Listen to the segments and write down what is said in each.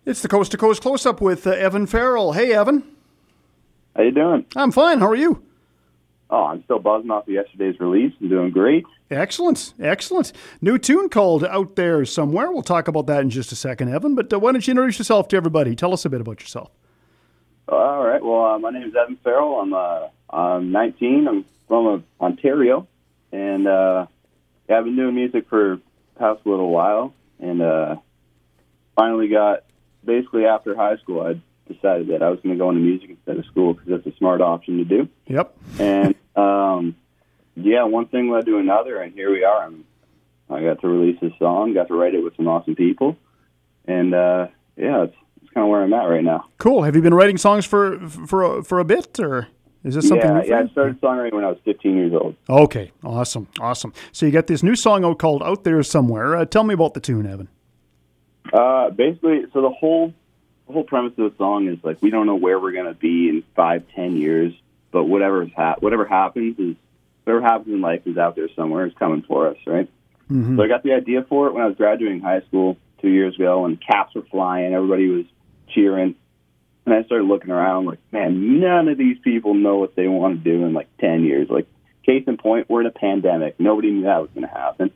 It's the Coast to Coast Close-Up with Evan Farrell. Hey, Evan. How you doing? I'm fine. How are you? Oh, I'm still buzzing off of yesterday's release. I'm doing great. Excellent. Excellent. New tune called Out There Somewhere. We'll talk about that in just a second, Evan. But why don't you introduce yourself to everybody? Tell us a bit about yourself. All right. Well, my name is Evan Farrell. I'm 19. I'm from Ontario. And I've been doing music for the past little while. And finally got, basically after high school, I decided that I was going to go into music instead of school because that's a smart option to do. Yep. And one thing led to another, and here we are. I got to release this song, got to write it with some awesome people, and it's kind of where I'm at right now. Cool. Have you been writing songs for a bit, or is this something new? Yeah, I started songwriting when I was 15 years old. Okay, awesome. So you got this new song out called Out There Somewhere. Tell me about the tune, Evan. Basically, so the whole premise of the song is like we don't know where we're going to be in 5-10 years, but whatever happens in life is out there somewhere. It's coming for us, right? Mm-hmm. So I got the idea for it when I was graduating high school 2 years ago, and caps were flying, everybody was cheering, and I started looking around like, man, none of these people know what they want to do in like 10 years. Like, case in point, we're in a pandemic. Nobody knew that was going to happen.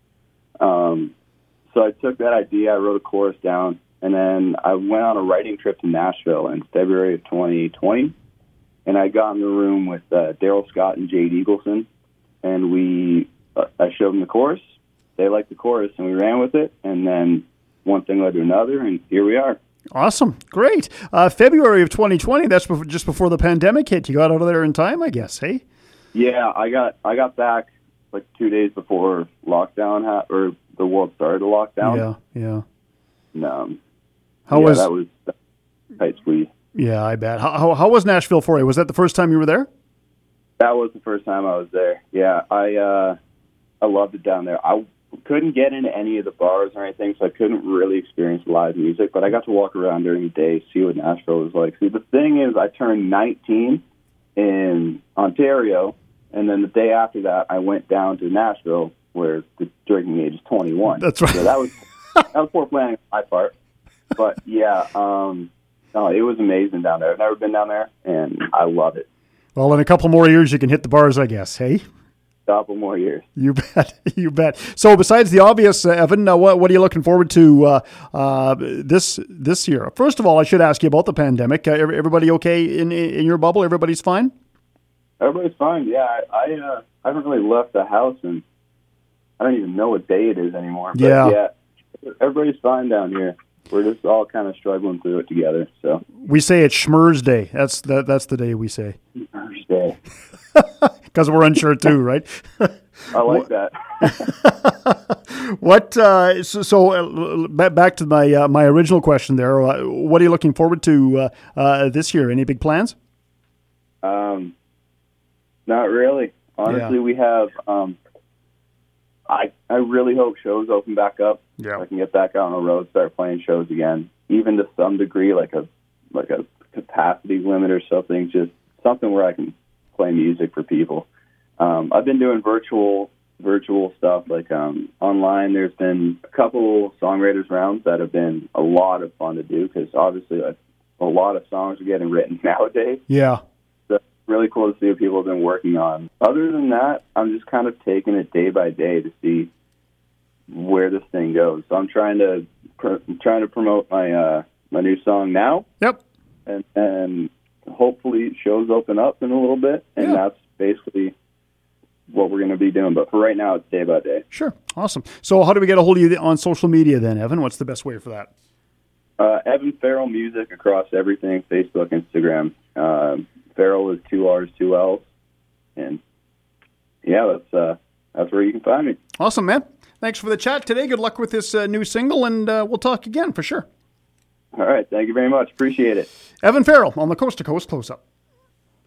So I took that idea, I wrote a chorus down, and then I went on a writing trip to Nashville in February of 2020, and I got in the room with Daryl Scott and Jade Eagleson, and I showed them the chorus. They liked the chorus, and we ran with it, and then one thing led to another, and here we are. Awesome. Great. February of 2020, that's just before the pandemic hit. You got out of there in time, I guess, hey? Yeah, I got back like 2 days before lockdown, or the world started to lock down. Yeah. And, that was tight squeeze. Yeah, I bet. How was Nashville for you? Was that the first time you were there? That was the first time I was there. Yeah, I loved it down there. I couldn't get into any of the bars or anything, so I couldn't really experience live music, but I got to walk around during the day, see what Nashville was like. See, the thing is, I turned 19 in Ontario, and then the day after that, I went down to Nashville, where the drinking age is 21. That's right. So that was poor planning on my part. But, yeah, it was amazing down there. I've never been down there, and I love it. Well, in a couple more years, you can hit the bars, I guess, hey? Couple more years. You bet. So besides the obvious, Evan, what are you looking forward to this year? First of all, I should ask you about the pandemic. Everybody okay in your bubble? Everybody's fine? Everybody's fine, yeah. I haven't really left the house, and I don't even know what day it is anymore. But yeah, everybody's fine down here. We're just all kind of struggling through it together. So we say it's Schmurz Day. That's the day we say. Schmurz Day. Because we're unsure too, right? I like that. Back to my original question there. What are you looking forward to this year? Any big plans? Not really. Honestly, we have. I really hope shows open back up. Yeah. So I can get back out on the road, start playing shows again, even to some degree, like a capacity limit or something. Just something where I can play music for people. I've been doing virtual stuff, like online. There's been a couple songwriters rounds that have been a lot of fun to do because obviously a lot of songs are getting written nowadays. Yeah. So it's really cool to see what people have been working on. Other than that, I'm just kind of taking it day by day to see where this thing goes. So I'm trying to promote my new song now. Yep. And hopefully shows open up in a little bit, and that's basically what we're going to be doing. But for right now, it's day by day. Sure. Awesome. So how do we get a hold of you on social media then, Evan? What's the best way for that? Evan Farrell Music across everything, Facebook, Instagram. Farrell is 2 R's, 2 L's. And yeah, that's where you can find me. Awesome, man. Thanks for the chat today. Good luck with this new single, and we'll talk again for sure. All right. Thank you very much. Appreciate it. Evan Farrell on the Coast to Coast Close-Up.